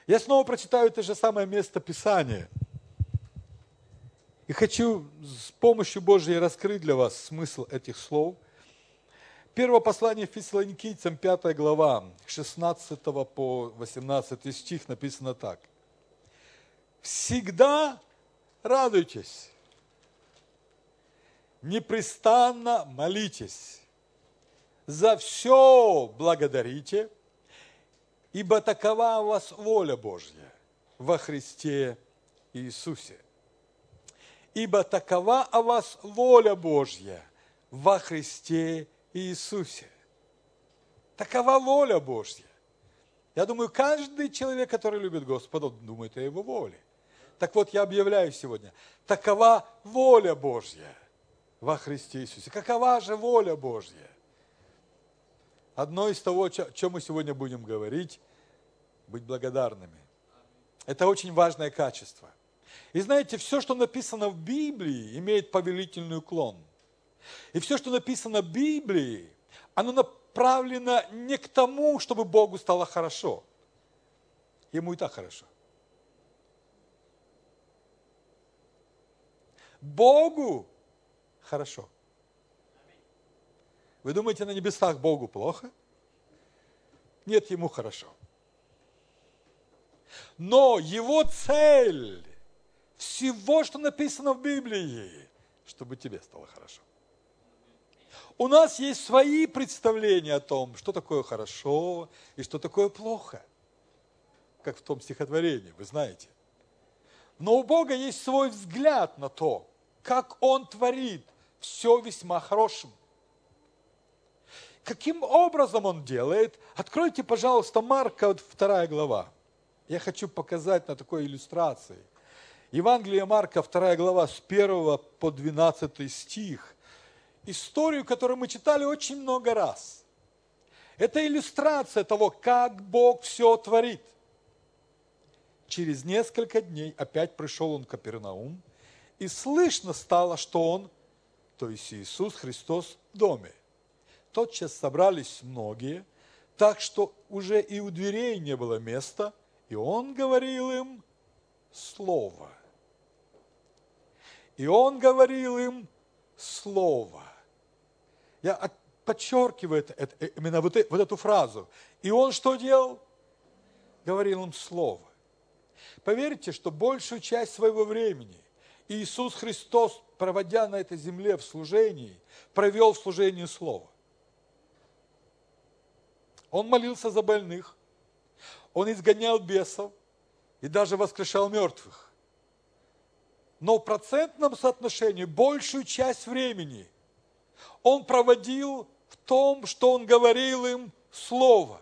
Я снова прочитаю это же самое место Писания. И хочу с помощью Божьей раскрыть для вас смысл этих слов. Первое послание Фессалоникийцам, 5 глава, 16 по 18 стих написано так. «Всегда радуйтесь, непрестанно молитесь, за все благодарите, ибо такова у вас воля Божья во Христе Иисусе». Ибо такова о вас воля Божья во Христе Иисусе. Такова воля Божья. Я думаю, каждый человек, который любит Господа, думает о Его воле. Так вот, я объявляю сегодня, такова воля Божья во Христе Иисусе. Какова же воля Божья? Одно из того, о чем мы сегодня будем говорить, быть благодарными. Это очень важное качество. И знаете, все, что написано в Библии, имеет повелительный уклон. И все, что написано в Библии, оно направлено не к тому, чтобы Богу стало хорошо. Ему и так хорошо. Богу хорошо. Вы думаете, на небесах Богу плохо? Нет, ему хорошо. Но его цель всего, что написано в Библии, чтобы тебе стало хорошо. У нас есть свои представления о том, что такое хорошо и что такое плохо. Как в том стихотворении, вы знаете. Но у Бога есть свой взгляд на то, как Он творит все весьма хорошим. Каким образом Он делает? Откройте, пожалуйста, Марка, 2 глава. Я хочу показать на такой иллюстрации. Евангелие Марка, 2 глава, с 1 по 12 стих. Историю, которую мы читали очень много раз. Это иллюстрация того, как Бог все творит. Через несколько дней опять пришел он в Капернаум, и слышно стало, что он, то есть Иисус Христос, в доме. Тотчас собрались многие, так что уже и у дверей не было места, и он говорил им слово. И он говорил им слово. Я подчеркиваю именно вот эту фразу. И он что делал? Говорил им слово. Поверьте, что большую часть своего времени Иисус Христос, проводя на этой земле в служении, провел в служении слова. Он молился за больных, он изгонял бесов и даже воскрешал мертвых. Но в процентном соотношении большую часть времени он проводил в том, что он говорил им слово.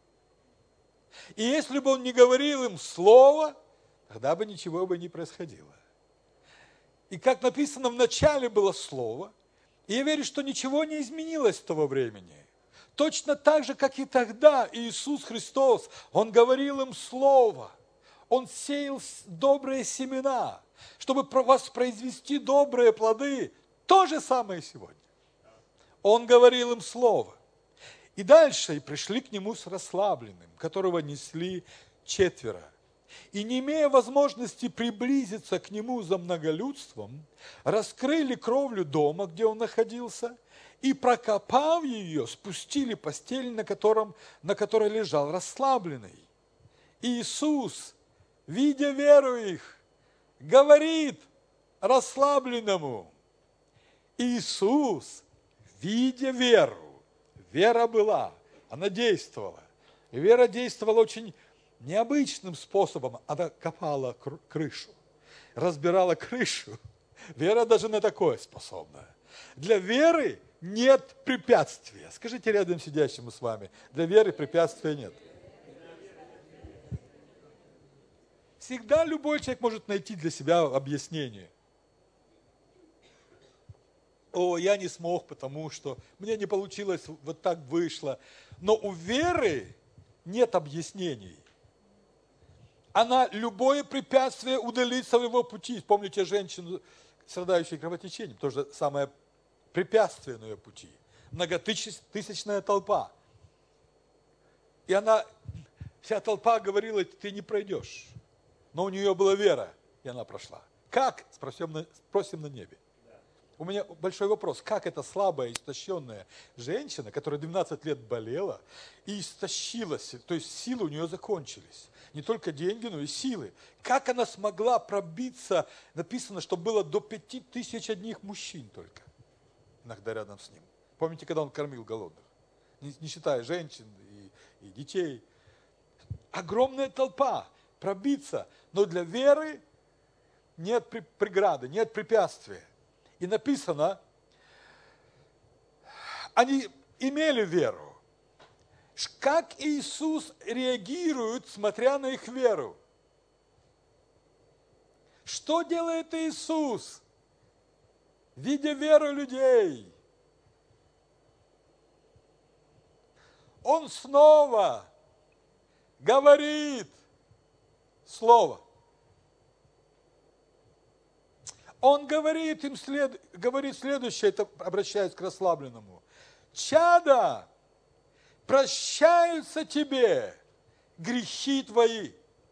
И если бы он не говорил им слово, тогда бы ничего бы не происходило. И как написано, в начале было слово, и я верю, что ничего не изменилось с того времени. Точно так же, как и тогда Иисус Христос, Он говорил им слово. Он сеял добрые семена, чтобы воспроизвести добрые плоды. То же самое сегодня. Он говорил им слово. И дальше и пришли к нему с расслабленным, которого несли 4. И не имея возможности приблизиться к нему за многолюдством, раскрыли кровлю дома, где он находился, и, прокопав ее, спустили постель, на которой лежал расслабленный. И Иисус, видя веру их, говорит расслабленному. Иисус, видя веру, вера была, она действовала. И вера действовала очень необычным способом. Она копала крышу, разбирала крышу. Вера даже на такое способна. Для веры нет препятствия. Скажите рядом сидящему с вами, для веры препятствия нет. Всегда любой человек может найти для себя объяснение. О, я не смог, потому что мне не получилось, вот так вышло. Но у веры нет объяснений. Она любое препятствие удалит с своего пути. Помните женщину, страдающую кровотечением? То же самое препятствие на ее пути. Многотысячная толпа. И она Вся толпа говорила, ты не пройдешь. Но у нее была вера, и она прошла. Как? Спросим на небе. У меня большой вопрос. Как эта слабая, истощенная женщина, которая 12 лет болела и истощилась, то есть силы у нее закончились. Не только деньги, но и силы. Как она смогла пробиться, написано, что было до 5000 одних мужчин только, иногда рядом с ним. Помните, когда он кормил голодных? Не считая женщин и детей. Огромная толпа, пробиться. Но для веры нет преграды, нет препятствия. И написано, они имели веру. Как Иисус реагирует, смотря на их веру? Что делает Иисус, видя веру людей? Он снова говорит слово. Он говорит им говорит следующее, это обращаясь к расслабленному. Чада, прощаются тебе грехи твои.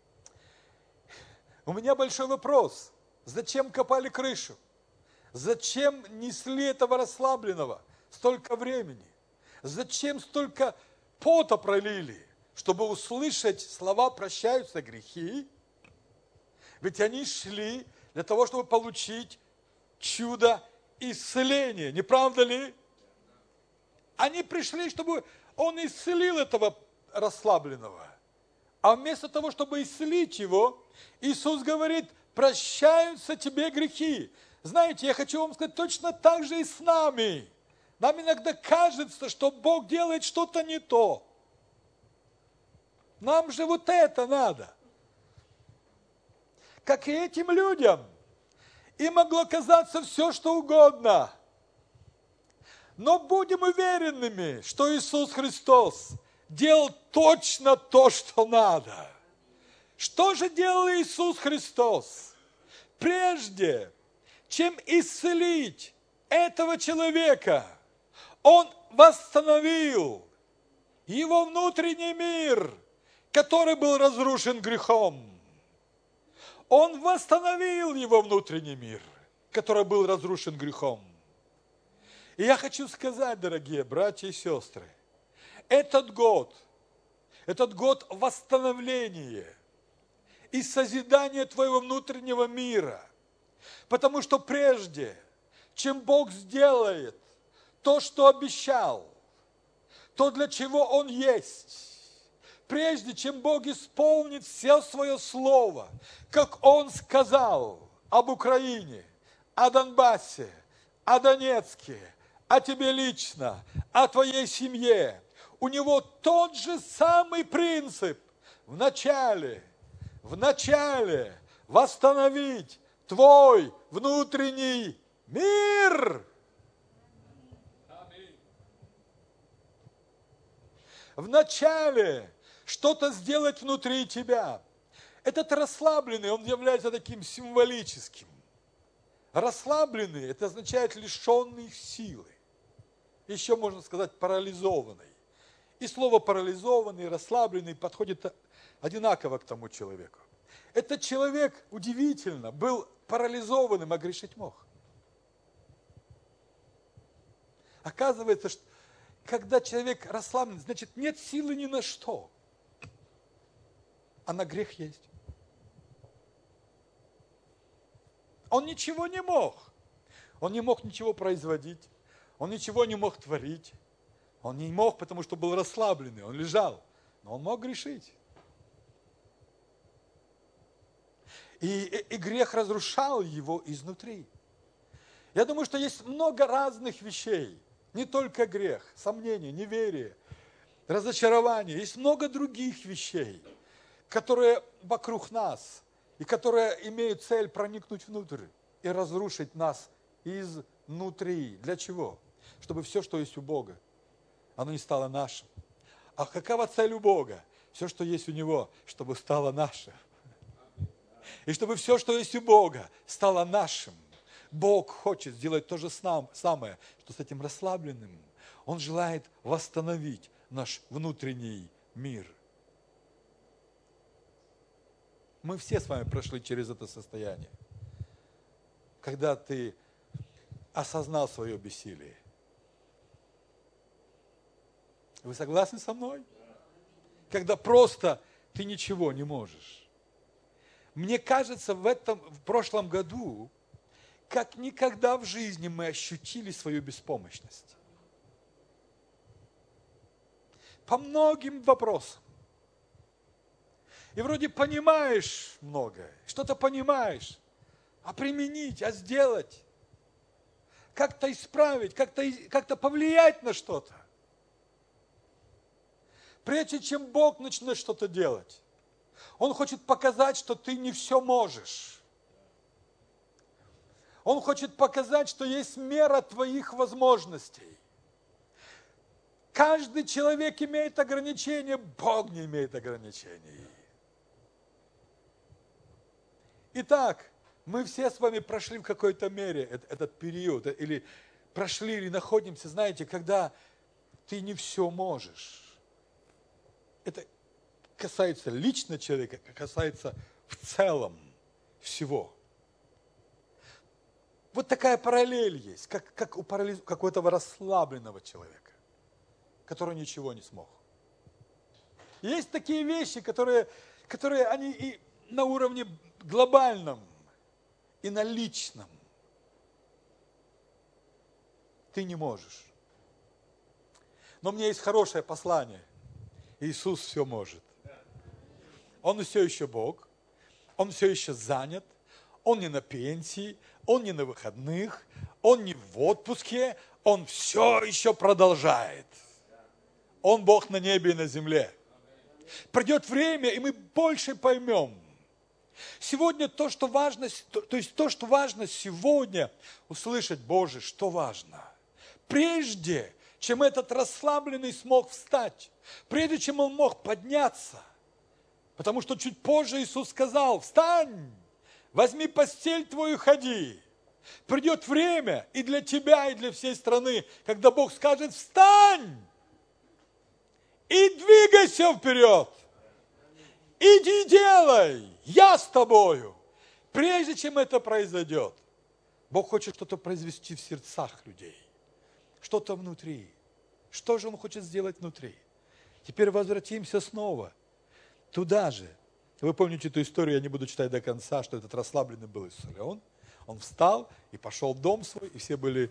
У меня большой вопрос. Зачем копали крышу? Зачем несли этого расслабленного столько времени? Зачем столько пота пролили, чтобы услышать слова «прощаются грехи»? Ведь они шли для того, чтобы получить чудо исцеления. Не правда ли? Они пришли, чтобы он исцелил этого расслабленного. А вместо того, чтобы исцелить его, Иисус говорит, прощаются тебе грехи. Знаете, я хочу вам сказать, точно так же и с нами. Нам иногда кажется, что Бог делает что-то не то. Нам же вот это надо. Как и этим людям. Им могло казаться все, что угодно. Но будем уверенными, что Иисус Христос делал точно то, что надо. Что же делал Иисус Христос? Прежде чем исцелить этого человека, Он восстановил его внутренний мир, который был разрушен грехом. Он восстановил его внутренний мир, который был разрушен грехом. И я хочу сказать, дорогие братья и сестры, этот год восстановления и созидания твоего внутреннего мира. Потому что прежде, чем Бог сделает то, что обещал, то, для чего Он есть, прежде чем Бог исполнит все свое слово, как Он сказал об Украине, о Донбассе, о Донецке, о тебе лично, о твоей семье, у Него тот же самый принцип в начале восстановить твой внутренний мир. В начале что-то сделать внутри тебя. Этот расслабленный, он является таким символическим. Расслабленный, это означает лишенный силы. Еще можно сказать парализованный. И слово парализованный, расслабленный подходит одинаково к тому человеку. Этот человек, удивительно, был парализованным, а грешить мог. Оказывается, что когда человек расслаблен, значит, нет силы ни на что. А на грех есть. Он ничего не мог. Он не мог ничего производить. Он ничего не мог творить. Он не мог, потому что был расслабленный. Он лежал. Но он мог грешить. И грех разрушал его изнутри. Я думаю, что есть много разных вещей. Не только грех, сомнение, неверие, разочарование. Есть много других вещей, которые вокруг нас, и которые имеют цель проникнуть внутрь и разрушить нас изнутри. Для чего? Чтобы все, что есть у Бога, оно не стало нашим. А какова цель у Бога? Все, что есть у Него, чтобы стало нашим. И чтобы все, что есть у Бога, стало нашим. Бог хочет сделать то же самое, что с этим расслабленным. Он желает восстановить наш внутренний мир. Мы все с вами прошли через это состояние. Когда ты осознал свое бессилие. Вы согласны со мной? Когда просто ты ничего не можешь. Мне кажется, в прошлом году, как никогда в жизни мы ощутили свою беспомощность. По многим вопросам. И вроде понимаешь многое, что-то понимаешь, а применить, а сделать, как-то исправить, как-то повлиять на что-то. Прежде чем Бог начнет что-то делать, Он хочет показать, что ты не все можешь. Он хочет показать, что есть мера твоих возможностей. Каждый человек имеет ограничения, Бог не имеет ограничений. Итак, мы все с вами прошли в какой-то мере этот период, или прошли, или находимся, знаете, когда ты не все можешь. Это касается лично человека, касается в целом всего. Вот такая параллель есть, как у какого-то расслабленного человека, который ничего не смог. Есть такие вещи, которые они и на уровне глобальном, и на личном. Ты не можешь. Но у меня есть хорошее послание. Иисус все может. Он все еще Бог, Он все еще занят, Он не на пенсии, Он не на выходных, Он не в отпуске, Он все еще продолжает. Он Бог на небе и на земле. Придет время, и мы больше поймем. Сегодня то, что важно сегодня услышать, Боже, что важно. Прежде, чем этот расслабленный смог встать, прежде чем он мог подняться, потому что чуть позже Иисус сказал: встань, возьми постель твою и ходи. Придет время и для тебя, и для всей страны, когда Бог скажет: встань и двигайся вперед. Иди делай, я с тобою. Прежде чем это произойдет, Бог хочет что-то произвести в сердцах людей. Что-то внутри. Что же Он хочет сделать внутри? Теперь возвратимся снова туда же. Вы помните эту историю, я не буду читать до конца, что этот расслабленный был исцелен. Он встал и пошел в дом свой, и все были,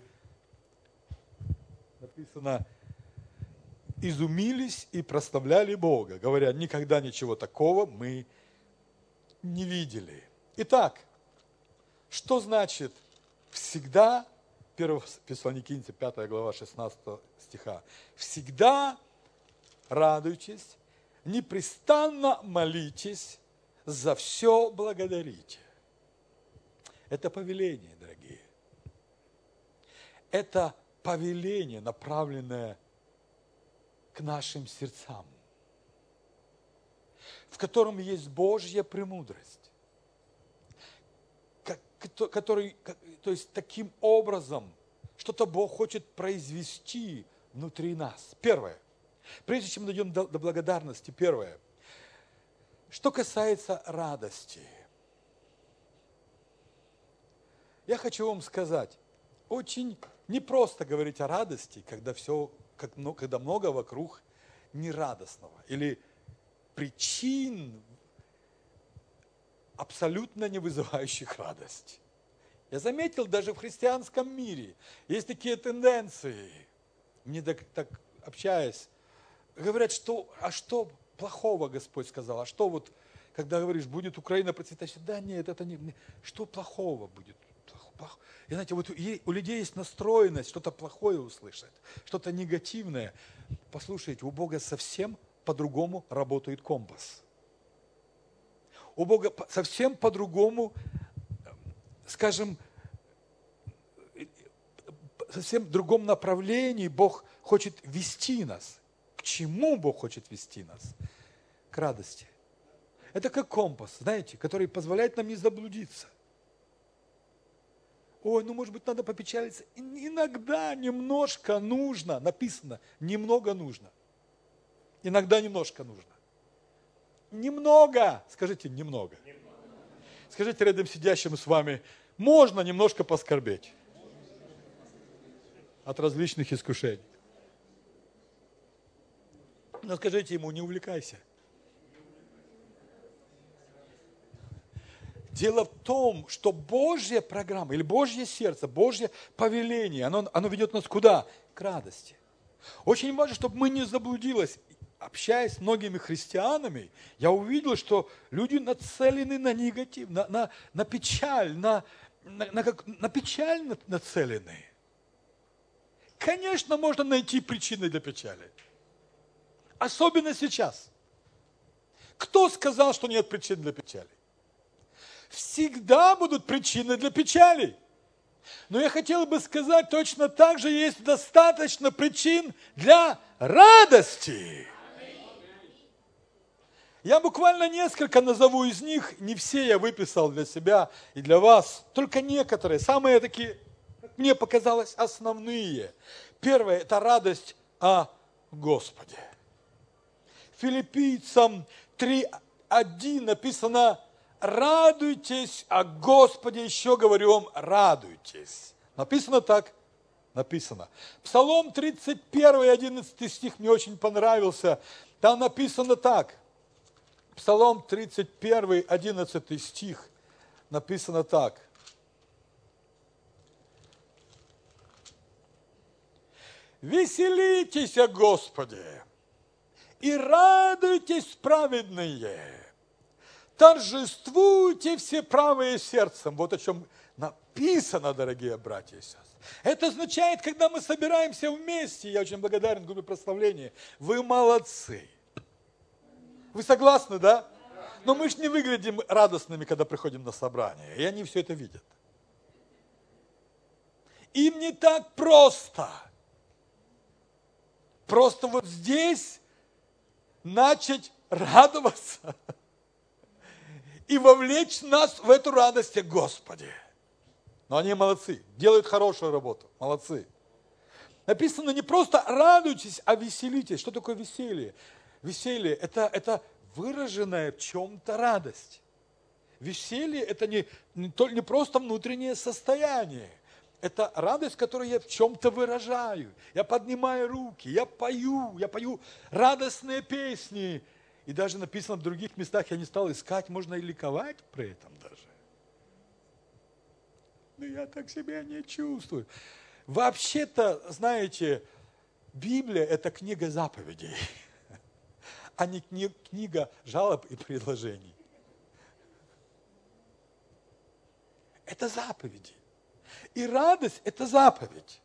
написано, изумились и прославляли Бога, говоря: никогда ничего такого мы не видели. Итак, что значит всегда, 1 Фессалоникийцам 5 глава 16 стиха, всегда радуйтесь, непрестанно молитесь, за все благодарите. Это повеление, дорогие. Это повеление, направленное к нашим сердцам, в котором есть Божья премудрость, то есть таким образом что-то Бог хочет произвести внутри нас. Первое. Прежде чем мы дойдем до благодарности, первое. Что касается радости. Я хочу вам сказать, очень непросто говорить о радости, когда много вокруг нерадостного или причин, абсолютно не вызывающих радость. Я заметил, даже в христианском мире есть такие тенденции. Мне так общаясь, говорят, что плохого Господь сказал, а что вот, когда говоришь, будет Украина процветающая, да нет, это не, что плохого будет? И знаете, вот у людей есть настроенность что-то плохое услышать, что-то негативное. Послушайте, у Бога совсем по-другому работает компас. У Бога совсем по-другому, скажем, совсем в другом направлении Бог хочет вести нас. К чему Бог хочет вести нас? К радости. Это как компас, знаете, который позволяет нам не заблудиться. Ой, может быть, надо попечалиться. Иногда немножко нужно, написано, немного нужно. Иногда немножко нужно. Немного, скажите, немного. Скажите рядом сидящему с вами, можно немножко поскорбеть от различных искушений. Но скажите ему, не увлекайся. Дело в том, что Божья программа или Божье сердце, Божье повеление, оно ведет нас куда? К радости. Очень важно, чтобы мы не заблудились. Общаясь с многими христианами, я увидел, что люди нацелены на негатив, на печаль, на печаль нацелены. Конечно, можно найти причины для печали. Особенно сейчас. Кто сказал, что нет причин для печали? Всегда будут причины для печали. Но я хотел бы сказать, точно так же есть достаточно причин для радости. Я буквально несколько назову из них, не все я выписал для себя и для вас, только некоторые, самые такие, как мне показалось, основные. Первое – это радость о Господе. Филиппийцам 3:1 написано: радуйтесь о Господе, еще говорю вам, радуйтесь. Написано так? Написано. Псалом 31, 11 стих мне очень понравился. Там написано так. Псалом 31, 11 стих. Написано так. Веселитесь о Господе и радуйтесь, праведные. Торжествуйте все правые сердцем. Вот о чем написано, дорогие братья и сестры. Это означает, когда мы собираемся вместе, я очень благодарен группе прославления, вы молодцы. Вы согласны, да? Но мы же не выглядим радостными, когда приходим на собрание, и они все это видят. Им не так просто. Просто вот здесь начать радоваться и вовлечь нас в эту радость о Господе. Но они молодцы, делают хорошую работу, молодцы. Написано не просто радуйтесь, а веселитесь. Что такое веселье? Веселье – это выраженная в чем-то радость. Веселье – это не просто внутреннее состояние. Это радость, которую я в чем-то выражаю. Я поднимаю руки, я пою радостные песни. И даже написано в других местах, я не стал искать, можно и ликовать при этом даже. Но я так себя не чувствую. Вообще-то, знаете, Библия – это книга заповедей, а не книга жалоб и предложений. Это заповеди. И радость – это заповедь.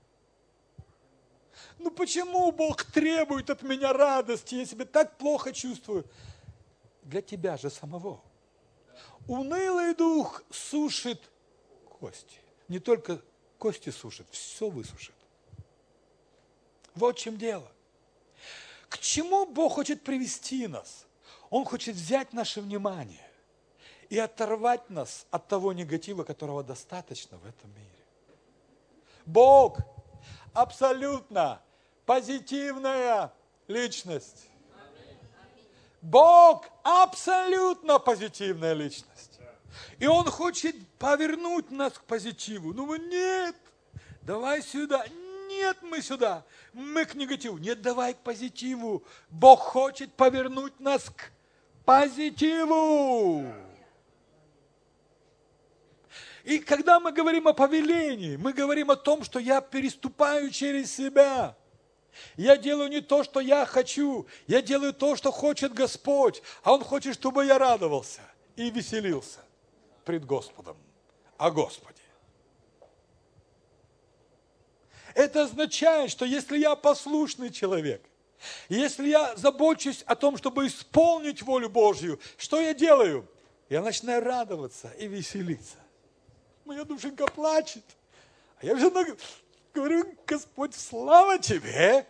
Ну почему Бог требует от меня радости, я себя так плохо чувствую? Для тебя же самого. Унылый дух сушит кости. Не только кости сушит, все высушит. Вот в чем дело. К чему Бог хочет привести нас? Он хочет взять наше внимание и оторвать нас от того негатива, которого достаточно в этом мире. Бог абсолютно позитивная личность. Бог абсолютно позитивная личность. И Он хочет повернуть нас к позитиву. Ну мы нет, давай сюда. Нет, мы сюда. Мы к негативу. Нет, давай к позитиву. Бог хочет повернуть нас к позитиву. И когда мы говорим о повелении, мы говорим о том, что я переступаю через себя. Я делаю не то, что я хочу, я делаю то, что хочет Господь. А Он хочет, чтобы я радовался и веселился пред Господом о Господе. Это означает, что если я послушный человек, если я забочусь о том, чтобы исполнить волю Божью, что я делаю? Я начинаю радоваться и веселиться. Моя душенька плачет. А я все равно говорю: Господь, слава Тебе.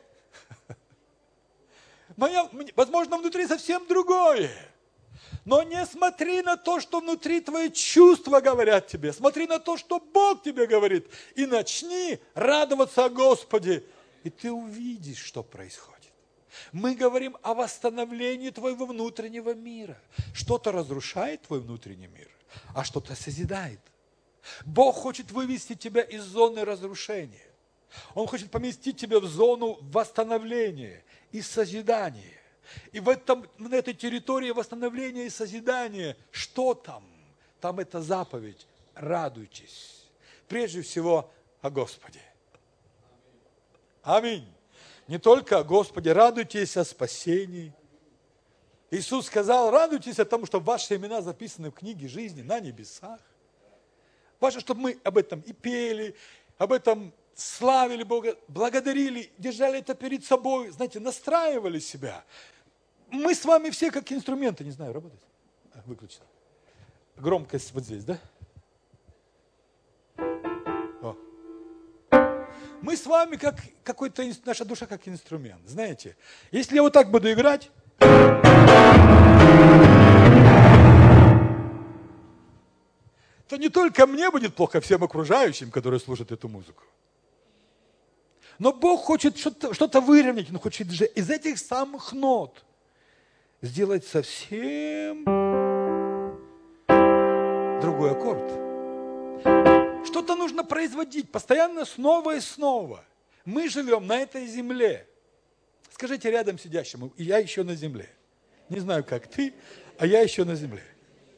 Возможно, внутри совсем другое. Но не смотри на то, что внутри твои чувства говорят тебе. Смотри на то, что Бог тебе говорит. И начни радоваться о Господе. И ты увидишь, что происходит. Мы говорим о восстановлении твоего внутреннего мира. Что-то разрушает твой внутренний мир. а что-то созидает. Бог хочет вывести тебя из зоны разрушения. Он хочет поместить тебя в зону восстановления и созидания. И на этой территории восстановления и созидания, что там? Там это заповедь. Радуйтесь. Прежде всего о Господе. Аминь. Не только о Господе, радуйтесь о спасении. Иисус сказал, радуйтесь о том, что ваши имена записаны в книге жизни на небесах. Важно, чтобы мы об этом и пели, об этом славили Бога, благодарили, держали это перед собой, знаете, настраивали себя. Мы с вами все как инструменты, не знаю, работает? Выключено. Громкость вот здесь, да? О. Мы с вами как какой-то, наша душа как инструмент, знаете. Если я вот так буду играть, то не только мне будет плохо, всем окружающим, которые слушают эту музыку. Но Бог хочет что-то выровнять, Он хочет же из этих самых нот сделать совсем другой аккорд. Что-то нужно производить постоянно снова и снова. Мы живем на этой земле. Скажите рядом сидящему, я еще на земле. Не знаю, как ты, а я еще на земле.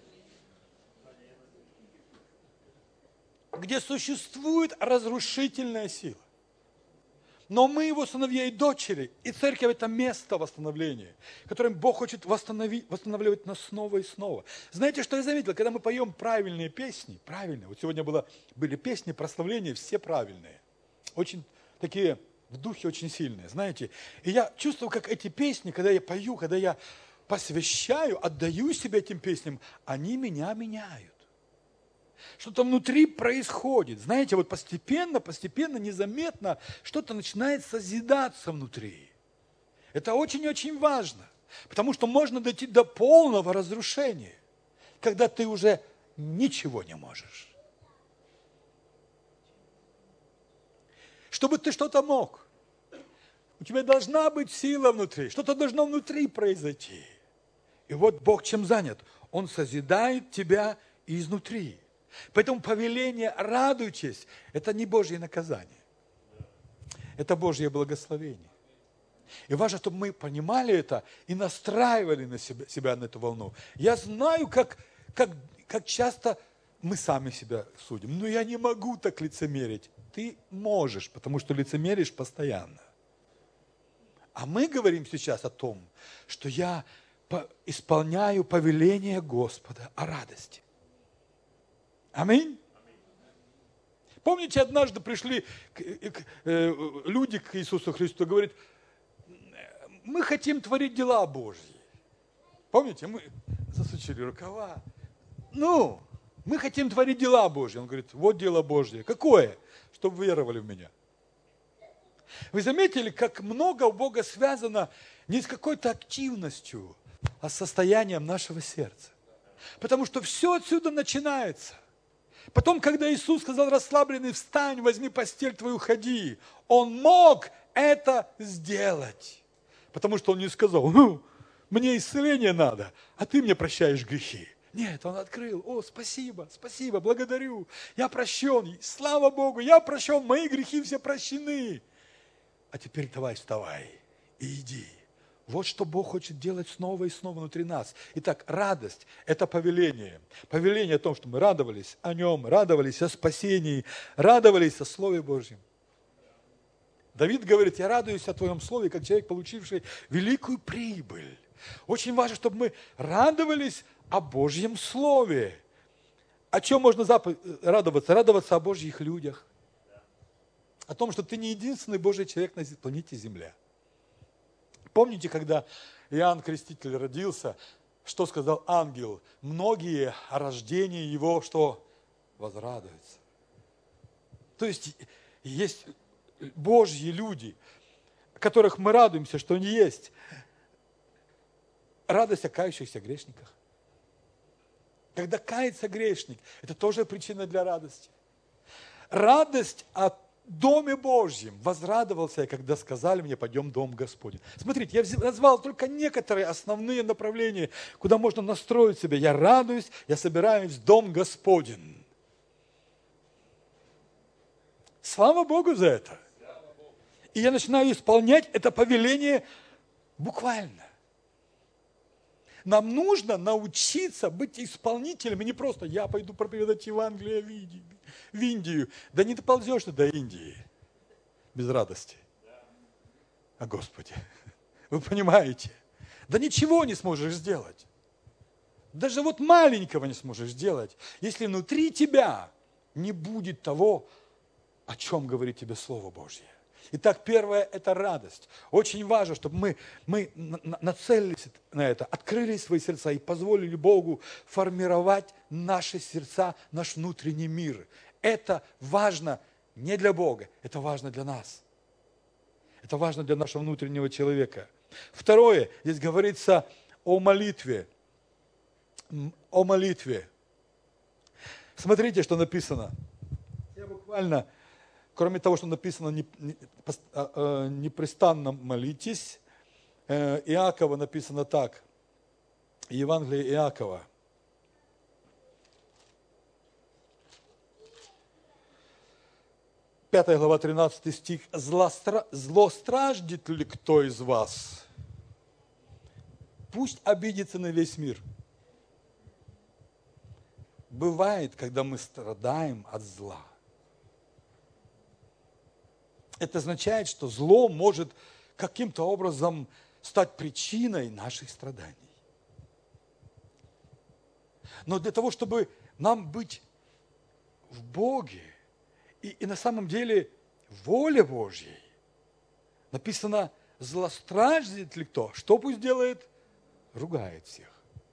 Где существует разрушительная сила. Но мы его сыновья и дочери, и церковь – это место восстановления, которым Бог хочет восстанавливать нас снова и снова. Знаете, что я заметил? Когда мы поем правильные песни, правильные, вот сегодня были песни прославления, все правильные, очень такие в духе очень сильные, знаете. И я чувствую, как эти песни, когда я пою, когда я посвящаю, отдаю себя этим песням, они меня меняют. Что-то внутри происходит. Знаете, вот постепенно, незаметно что-то начинает созидаться внутри. Это очень-очень важно. Потому что можно дойти до полного разрушения, когда ты уже ничего не можешь. Чтобы ты что-то мог, у тебя должна быть сила внутри, что-то должно внутри произойти. И вот Бог чем занят? Он созидает тебя изнутри. Поэтому повеление «радуйтесь» – это не Божье наказание. Это Божье благословение. И важно, чтобы мы понимали это и настраивали на себя на эту волну. Я знаю, как часто мы сами себя судим. Но я не могу так лицемерить. Ты можешь, потому что лицемеришь постоянно. А мы говорим сейчас о том, что я исполняю повеление Господа о радости. Аминь. Помните, однажды пришли люди к Иисусу Христу и говорят, мы хотим творить дела Божьи. Помните, мы засучили рукава. Мы хотим творить дела Божьи. Он говорит, вот дело Божье. Какое? Чтобы вы веровали в меня. Вы заметили, как много у Бога связано не с какой-то активностью, а с состоянием нашего сердца. Потому что все отсюда начинается. Потом, когда Иисус сказал расслабленный, встань, возьми постель твою, ходи, Он мог это сделать. Потому что Он не сказал, мне исцеление надо, а ты мне прощаешь грехи. Нет, Он открыл, спасибо, благодарю, я прощен, слава Богу, я прощен, мои грехи все прощены. А теперь давай вставай и иди. Вот что Бог хочет делать снова и снова внутри нас. Итак, радость – это повеление. Повеление о том, что мы радовались о Нем, радовались о спасении, радовались о Слове Божьем. Давид говорит, я радуюсь о Твоем Слове, как человек, получивший великую прибыль. Очень важно, чтобы мы радовались о Божьем Слове. О чем можно радоваться? Радоваться о Божьих людях. О том, что ты не единственный Божий человек на планете Земля. Помните, когда Иоанн Креститель родился, что сказал ангел? Многие о рождении его, что возрадуются. То есть Божьи люди, о которых мы радуемся, что они есть. Радость о кающихся грешниках. Когда кается грешник, это тоже причина для радости. Радость о Доме Божьем возрадовался я, когда сказали мне, пойдем в Дом Господень. Смотрите, я назвал только некоторые основные направления, куда можно настроить себя. Я радуюсь, я собираюсь в Дом Господень. Слава Богу за это. И я начинаю исполнять это повеление буквально. Нам нужно научиться быть исполнителями, не просто я пойду проповедовать Евангелие в Индию. Да не доползешь ты до Индии без радости. О Господе. Вы понимаете? Да ничего не сможешь сделать. Даже вот маленького не сможешь сделать, если внутри тебя не будет того, о чем говорит тебе Слово Божье. Итак, первое – это радость. Очень важно, чтобы мы нацелились на это, открыли свои сердца и позволили Богу формировать наши сердца, наш внутренний мир. Это важно не для Бога, это важно для нас. Это важно для нашего внутреннего человека. Второе, здесь говорится о молитве. О молитве. Смотрите, что написано. Я буквально... Кроме того, что написано, непрестанно молитесь, Иакова написано так, Евангелие Иакова. Пятая глава, 13 стих. Злостраждет ли кто из вас? Пусть обидится на весь мир. Бывает, когда мы страдаем от зла. Это означает, что зло может каким-то образом стать причиной наших страданий. Но для того, чтобы нам быть в Боге и на самом деле воле Божьей, написано, злостраждет ли кто? Что пусть делает? Ругает всех.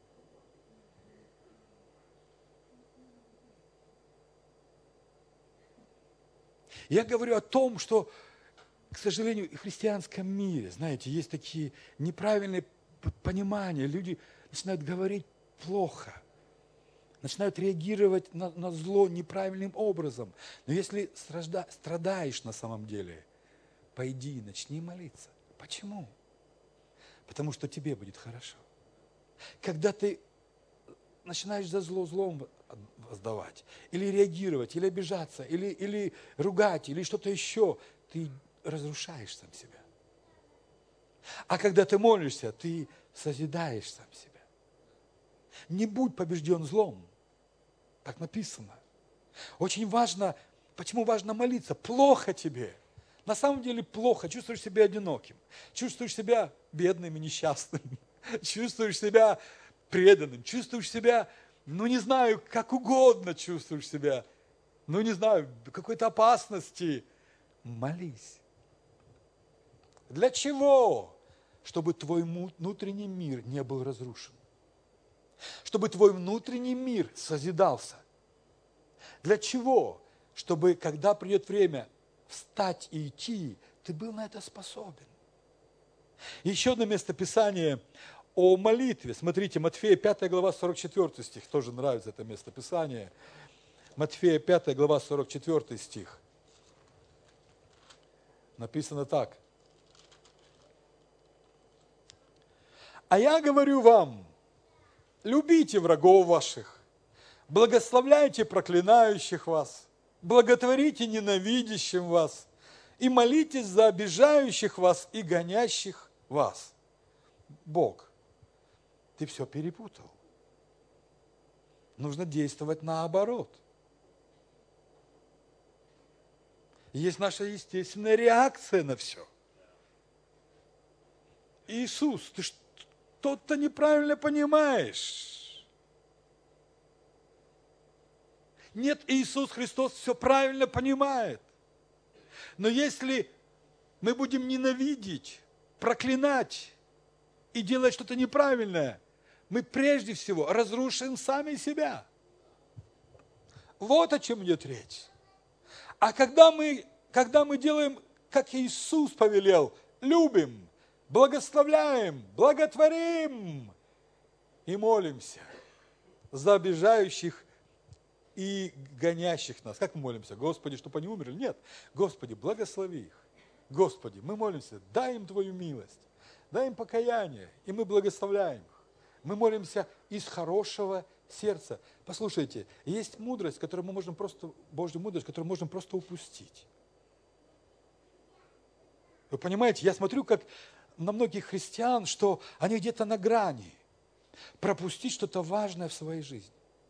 Я говорю о том, что, к сожалению, в христианском мире, знаете, есть такие неправильные понимания. Люди начинают говорить плохо, начинают реагировать на зло неправильным образом. Но если страдаешь на самом деле, пойди, начни молиться. Почему? Потому что тебе будет хорошо. Когда ты начинаешь за зло злом воздавать, или реагировать, или обижаться, или ругать, или что-то еще, ты разрушаешь сам себя. А когда ты молишься, ты созидаешь сам себя. Не будь побежден злом, так написано. Очень важно, почему важно молиться? Плохо тебе. На самом деле плохо, чувствуешь себя одиноким, чувствуешь себя бедным и несчастным, чувствуешь себя преданным, чувствуешь себя, не знаю, как угодно чувствуешь себя, не знаю, в какой-то опасности. Молись. Для чего? Чтобы твой внутренний мир не был разрушен. Чтобы твой внутренний мир созидался. Для чего? Чтобы, когда придет время встать и идти, ты был на это способен. Еще одно местописание о молитве. Смотрите, Матфея 5 глава 44 стих. Тоже нравится это местописание. Матфея 5 глава 44 стих. Написано так. А я говорю вам, любите врагов ваших, благословляйте проклинающих вас, благотворите ненавидящим вас и молитесь за обижающих вас и гонящих вас. Бог, ты все перепутал. Нужно действовать наоборот. Есть наша естественная реакция на все. Иисус, ты что-то неправильно понимаешь. Нет, Иисус Христос все правильно понимает. Но если мы будем ненавидеть, проклинать и делать что-то неправильное, мы прежде всего разрушим сами себя. Вот о чем идет речь. А когда мы делаем, как Иисус повелел, любим, благословляем, благотворим и молимся за обижающих и гонящих нас. Как мы молимся? Господи, чтобы они умерли? Нет. Господи, благослови их. Господи, мы молимся, дай им Твою милость, дай им покаяние, и мы благословляем их. Мы молимся из хорошего сердца. Послушайте, есть мудрость, которую мы можем просто, Божья мудрость, которую можем просто упустить. Вы понимаете, я смотрю, как на многих христиан, что они где-то на грани пропустить что-то важное в своей жизни.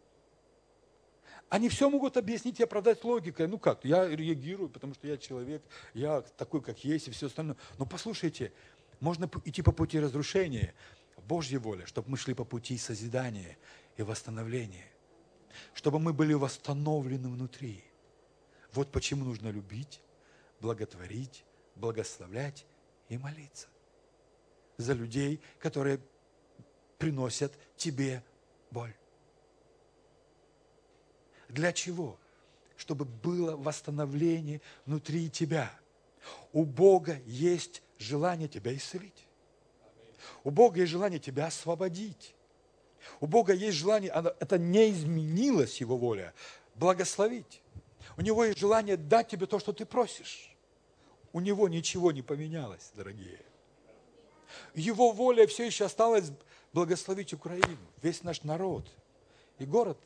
Они все могут объяснить и оправдать логикой. Ну как, я реагирую, потому что я человек, я такой, как есть, и все остальное. Но послушайте, можно идти по пути разрушения. Божья воля, чтобы мы шли по пути созидания и восстановления. Чтобы мы были восстановлены внутри. Вот почему нужно любить, благотворить, благословлять и молиться за людей, которые приносят тебе боль. Для чего? Чтобы было восстановление внутри тебя. У Бога есть желание тебя исцелить. У Бога есть желание тебя освободить. У Бога есть желание, это не изменилась Его воля, благословить. У Него есть желание дать тебе то, что ты просишь. У Него ничего не поменялось, дорогие. Его воля все еще осталась благословить Украину, весь наш народ, и город,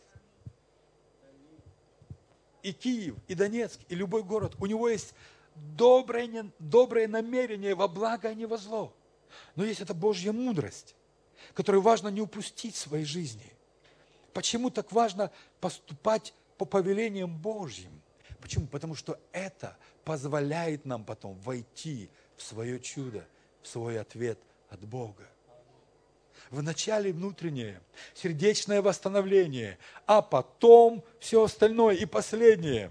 и Киев, и Донецк, и любой город. У Него есть доброе намерение во благо, а не во зло. Но есть эта Божья мудрость, которую важно не упустить в своей жизни. Почему так важно поступать по повелениям Божьим? Почему? Потому что это позволяет нам потом войти в свое чудо, в свой ответ от Бога. Вначале внутреннее, сердечное восстановление, а потом все остальное. И последнее.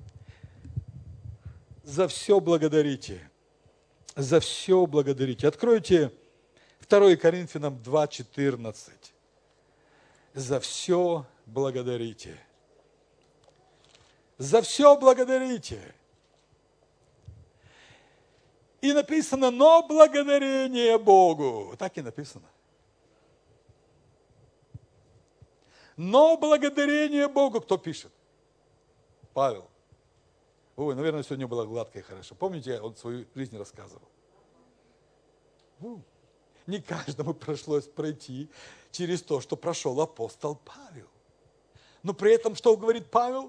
За все благодарите. За все благодарите. Откройте 2 Коринфянам 2:14. За все благодарите. За все благодарите. И написано, но благодарение Богу. Так и написано. Но благодарение Богу. Кто пишет? Павел. Ой, наверное, сегодня было гладко и хорошо. Помните, он свою жизнь рассказывал? Не каждому пришлось пройти через то, что прошел апостол Павел. Но при этом, что говорит Павел?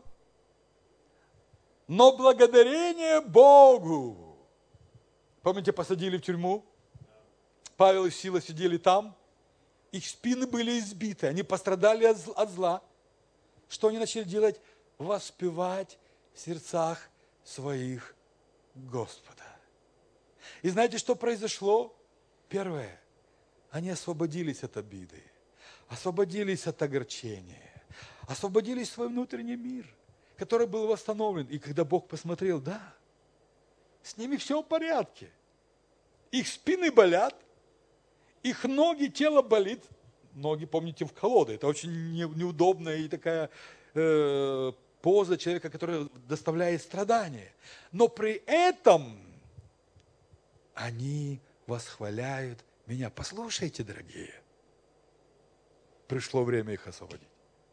Но благодарение Богу. Помните, посадили в тюрьму? Павел и Сила сидели там. Их спины были избиты, они пострадали от зла. Что они начали делать? Воспевать в сердцах своих Господа. И знаете, что произошло? Первое. Они освободились от обиды, освободились от огорчения, освободились в свой внутренний мир, который был восстановлен. И когда Бог посмотрел, да, с ними все в порядке. Их спины болят, их ноги, тело болит. Ноги, помните, в колоды. Это очень неудобная и такая поза человека, которая доставляет страдания. Но при этом они восхваляют меня. Послушайте, дорогие, пришло время их освободить.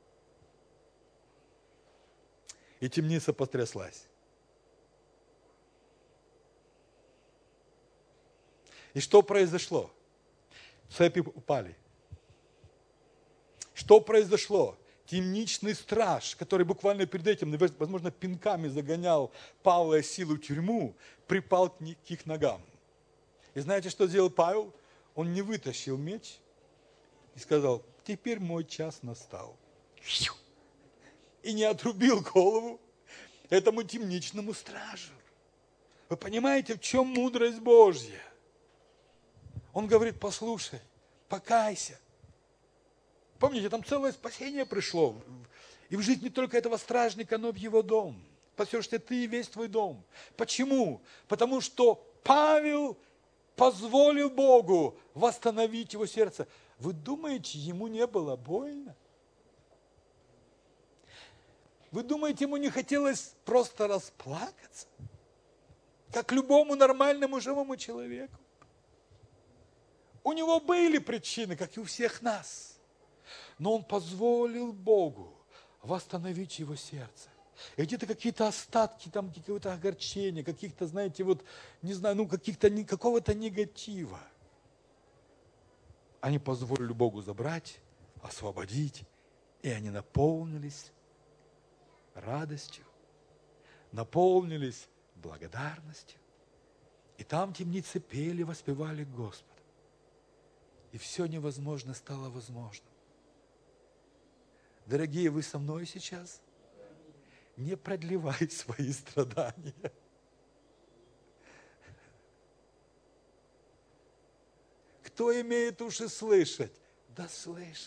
И темница потряслась. И что произошло? Цепи упали. Что произошло? Темничный страж, который буквально перед этим, возможно, пинками загонял Павла и Силу в тюрьму, припал к их ногам. И знаете, что сделал Павел? Он не вытащил меч и сказал, теперь мой час настал. И не отрубил голову этому темничному стражу. Вы понимаете, в чем мудрость Божья? Он говорит, послушай, покайся. Помните, там целое спасение пришло. И в жизнь не только этого стражника, но и в его дом. Спасешься ты и весь твой дом. Почему? Потому что Павел позволил Богу восстановить его сердце. Вы думаете, ему не было больно? Вы думаете, ему не хотелось просто расплакаться? Как любому нормальному живому человеку. У него были причины, как и у всех нас. Но он позволил Богу восстановить его сердце. И где-то какие-то остатки, там какое-то огорчение, каких-то, знаете, вот, не знаю, ну какого-то негатива. Они позволили Богу забрать, освободить, и они наполнились радостью, наполнились благодарностью. И там темницы пели, воспевали Господа. И все невозможное стало возможным. Дорогие, вы со мной сейчас? Не продлевай свои страдания. Кто имеет уши слышать? Да слышит.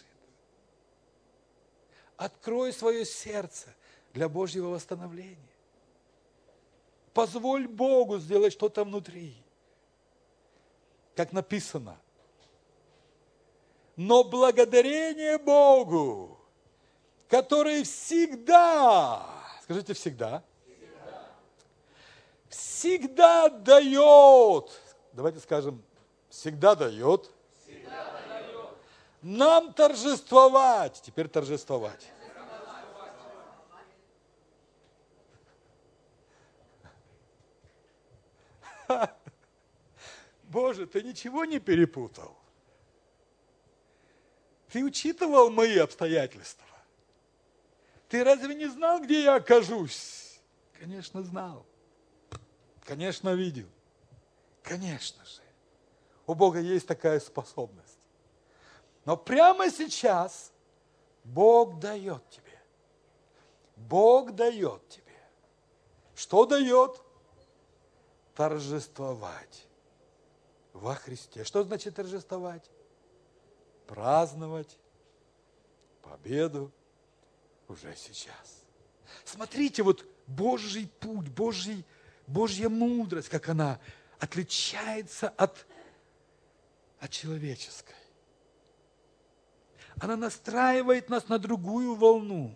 Открой свое сердце для Божьего восстановления. Позволь Богу сделать что-то внутри. Как написано. Но благодарение Богу, который всегда, скажите всегда, всегда дает, давайте скажем, всегда дает нам торжествовать, теперь торжествовать. Боже, ты ничего не перепутал? Ты учитывал мои обстоятельства? Ты разве не знал, где я окажусь? Конечно, знал. Конечно, видел. Конечно же. У Бога есть такая способность. Но прямо сейчас Бог дает тебе. Бог дает тебе. Что дает? Торжествовать во Христе. Что значит торжествовать? Праздновать победу уже сейчас. Смотрите, вот Божий путь, Божья мудрость, как она отличается от человеческой. Она настраивает нас на другую волну.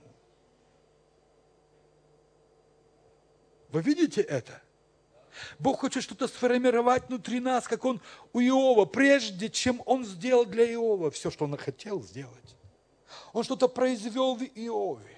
Вы видите это? Бог хочет что-то сформировать внутри нас, как Он у Иова, прежде чем Он сделал для Иова все, что Он хотел сделать. Он что-то произвел в Иове.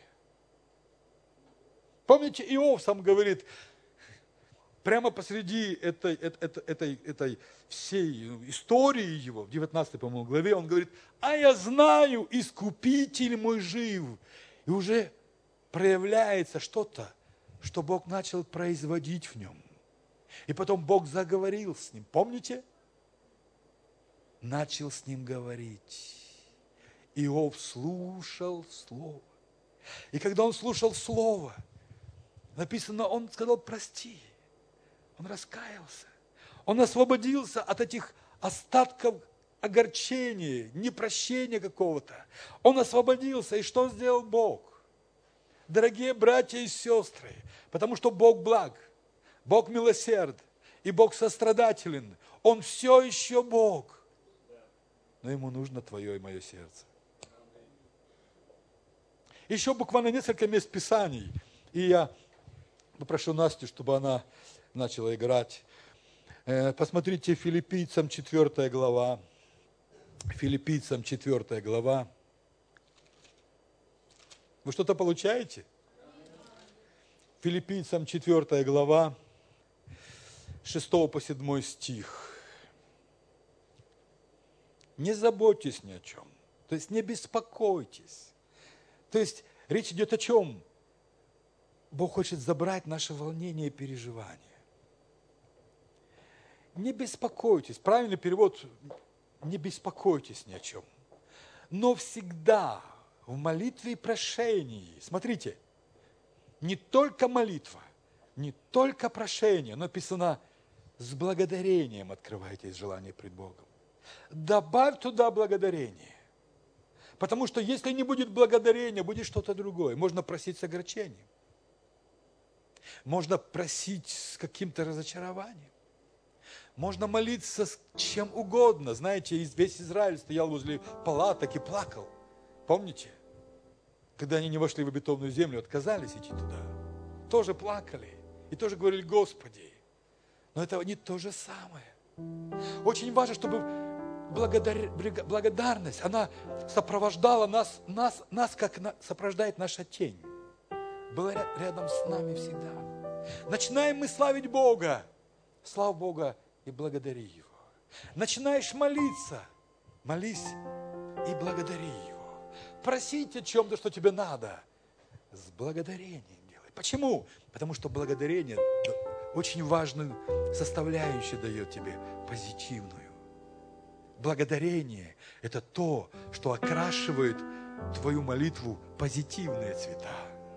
Помните, Иов сам говорит, прямо посреди этой всей истории его, в 19, по-моему, главе, он говорит, а я знаю, Искупитель мой жив. И уже проявляется что-то, что Бог начал производить в нем. И потом Бог заговорил с ним. Помните? Начал с ним говорить. Иов слушал Слово. И когда он слушал Слово, написано, он сказал, прости. Он раскаялся. Он освободился от этих остатков огорчения, непрощения какого-то. Он освободился. И что сделал Бог? Дорогие братья и сестры, потому что Бог благ, Бог милосерд и Бог сострадателен. Он все еще Бог. Но Ему нужно твое и мое сердце. Еще буквально несколько мест Писаний. И я попрошу Настю, чтобы она начала играть. Посмотрите, Филиппийцам 4 глава. Филиппийцам 4 глава. Вы что-то получаете? Филиппийцам 4 глава, 6 по 7 стих. Не заботьтесь ни о чем. То есть не беспокойтесь. То есть речь идет о чем? Бог хочет забрать наше волнение и переживания. Не беспокойтесь. Правильный перевод – не беспокойтесь ни о чем. Но всегда в молитве и прошении, смотрите, не только молитва, не только прошение, но написано, с благодарением открывайтесь желание пред Богом. Добавь туда благодарение. Потому что если не будет благодарения, будет что-то другое. Можно просить с огорчением. Можно просить с каким-то разочарованием. Можно молиться с чем угодно. Знаете, весь Израиль стоял возле палаток и плакал. Помните? Когда они не вошли в обетованную землю, отказались идти туда. Тоже плакали. И тоже говорили, Господи. Но это не то же самое. Очень важно, чтобы благодарность, она сопровождала нас как сопровождает наша тень. Была рядом с нами всегда. Начинаем мы славить Бога. Слава Бога и благодари Его. Начинаешь молиться. Молись и благодари Его. Просите о чем-то, что тебе надо. С благодарением делай. Почему? Потому что благодарение очень важную составляющую дает тебе, позитивную. Благодарение – это то, что окрашивает твою молитву позитивные цвета.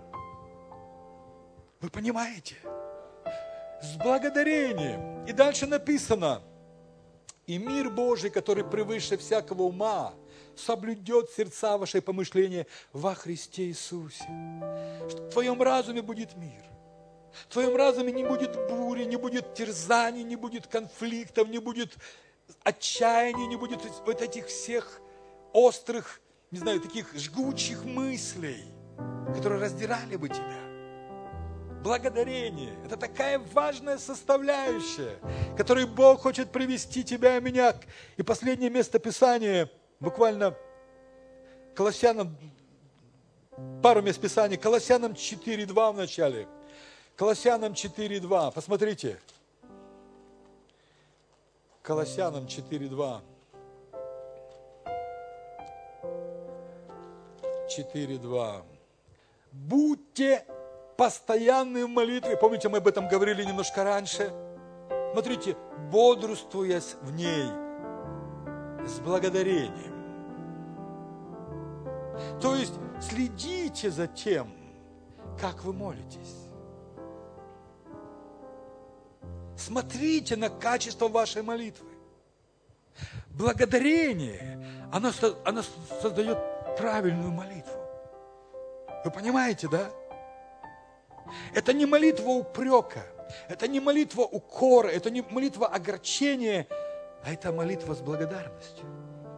Вы понимаете? С благодарением. И дальше написано: «И мир Божий, который превыше всякого ума, соблюдет сердца ваши помышления во Христе Иисусе». Что в твоем разуме будет мир. В твоем разуме не будет бури, не будет терзаний, не будет конфликтов, не будет отчаяния, не будет вот этих всех острых, не знаю, таких жгучих мыслей, которые раздирали бы тебя. Благодарение – это такая важная составляющая, которой Бог хочет привести тебя и меня. И последнее место Писания, буквально Колоссянам, пару мест Писания, Колоссянам 4:2 в начале. Колоссянам 4:2, посмотрите. Колоссянам 4:2. 4:2. Будьте постоянны в молитве. Помните, мы об этом говорили немножко раньше. Смотрите, бодрствуя в ней с благодарением. То есть следите за тем, как вы молитесь. Смотрите на качество вашей молитвы. Благодарение, оно создает правильную молитву. Вы понимаете, да? Это не молитва упрека, это не молитва укора, это не молитва огорчения, а это молитва с благодарностью.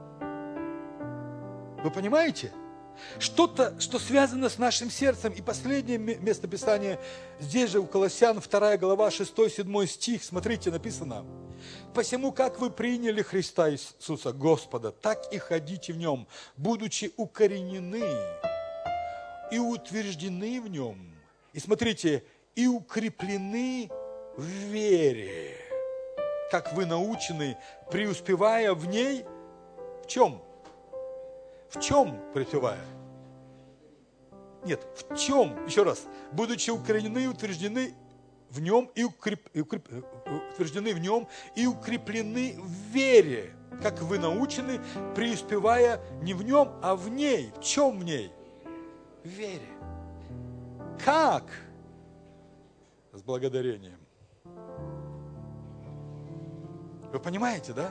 Вы понимаете? Что-то, что связано с нашим сердцем. И последнее место Писания, здесь же у Колоссян, 2 глава, 6-7 стих, смотрите, написано: «Посему, как вы приняли Христа Иисуса Господа, так и ходите в Нем, будучи укоренены и утверждены в Нем». И смотрите, «и укреплены в вере, как вы научены, преуспевая в ней». В чем? В чем преуспевая? Нет, в чем? Еще раз. «Будучи укоренены и утверждены в Нем, утверждены в Нем и укреплены в вере, как вы научены, преуспевая не в Нем, а в ней». В чем в ней? В вере. Как? С благодарением. Вы понимаете, да?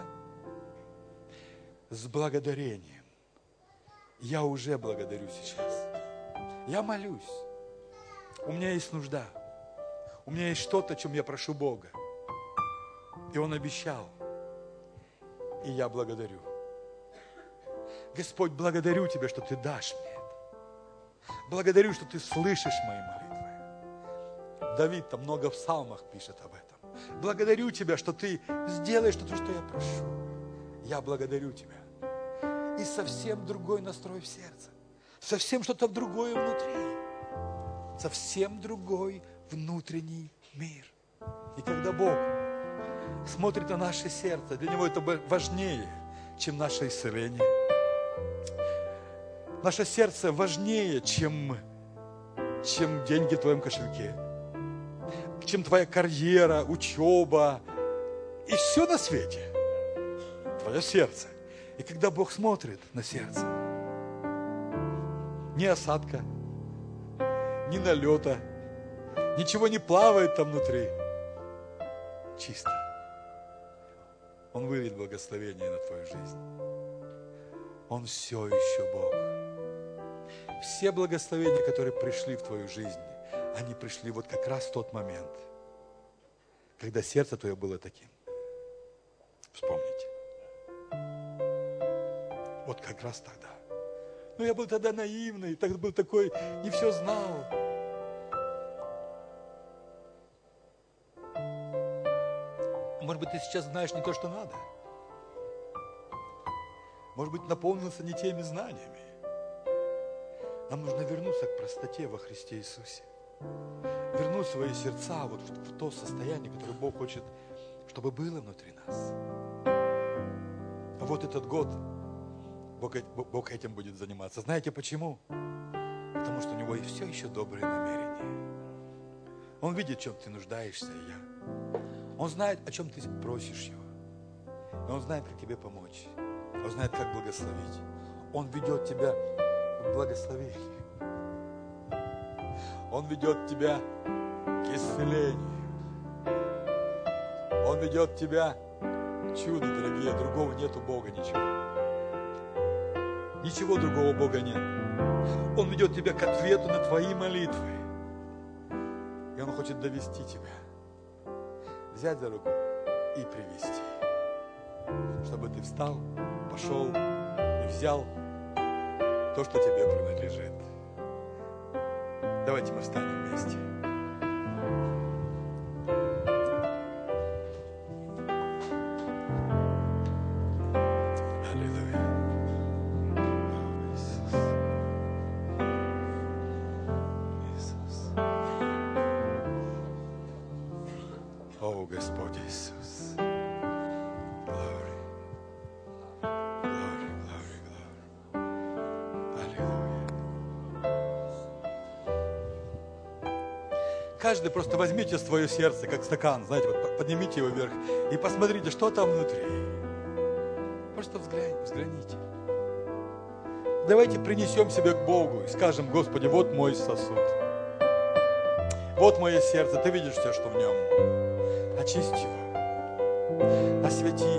С благодарением. Я уже благодарю сейчас. Я молюсь. У меня есть нужда. У меня есть что-то, о чем я прошу Бога. И Он обещал. И я благодарю. Господь, благодарю Тебя, что Ты дашь мне это. Благодарю, что Ты слышишь мои молитвы. Давид там много в псалмах пишет об этом. Благодарю Тебя, что Ты сделаешь то, что я прошу. Я благодарю Тебя. И совсем другой настрой в сердце. Совсем что-то другое внутри. Совсем другой внутренний мир. И когда Бог смотрит на наше сердце, для Него это важнее, чем наше исцеление. Наше сердце важнее, чем деньги в твоем кошельке, чем твоя карьера, учеба и все на свете. Твое сердце. И когда Бог смотрит на сердце, ни осадка, ни налета, ничего не плавает там внутри. Чисто. Он выльет благословение на твою жизнь. Он все еще Бог. Все благословения, которые пришли в твою жизнь, они пришли вот как раз в тот момент, когда сердце твое было таким. Вспомните. Вот как раз тогда. Но я был тогда наивный, тогда был такой, не все знал. Может быть, ты сейчас знаешь не то, что надо. может быть, наполнился не теми знаниями. Нам нужно вернуться к простоте во Христе Иисусе. Вернуть свои сердца вот в то состояние, которое Бог хочет, чтобы было внутри нас. А вот этот год Бог этим будет заниматься. Знаете почему? Потому что у Него есть все еще добрые намерения. Он видит, в чем ты нуждаешься, и я. Он знает, о чем ты просишь Его. И Он знает, как тебе помочь. Он знает, как благословить. Он ведет тебя к благословению. Он ведет тебя к исцелению. Он ведет тебя к чуду, дорогие. Другого нет у Бога ничего. Ничего другого Бога нет. Он ведет тебя к ответу на твои молитвы. И Он хочет довести тебя. Взять за руку и привести. Чтобы ты встал, пошел и взял то, что тебе принадлежит. Давайте мы встанем вместе. Аллилуйя. Иисус. О, Господь Иисус. Glory. Glory, glory, glory. Аллилуйя. Каждый просто возьмите свое сердце, как стакан, знаете, вот поднимите его вверх и посмотрите, что там внутри. Просто взгляните. Давайте принесем себя к Богу и скажем: Господи, вот мой сосуд. Вот мое сердце, Ты видишь все, что в нем. Очисти его. Освети.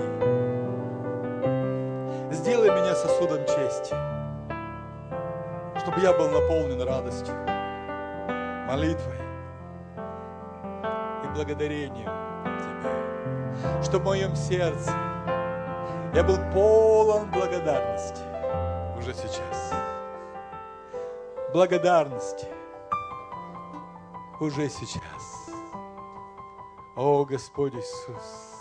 Сделай меня сосудом чести, чтобы я был наполнен радостью, молитвой и благодарением Тебе, чтобы в моем сердце я был полон благодарности уже сейчас. Благодарности уже сейчас. О, Господь Иисус!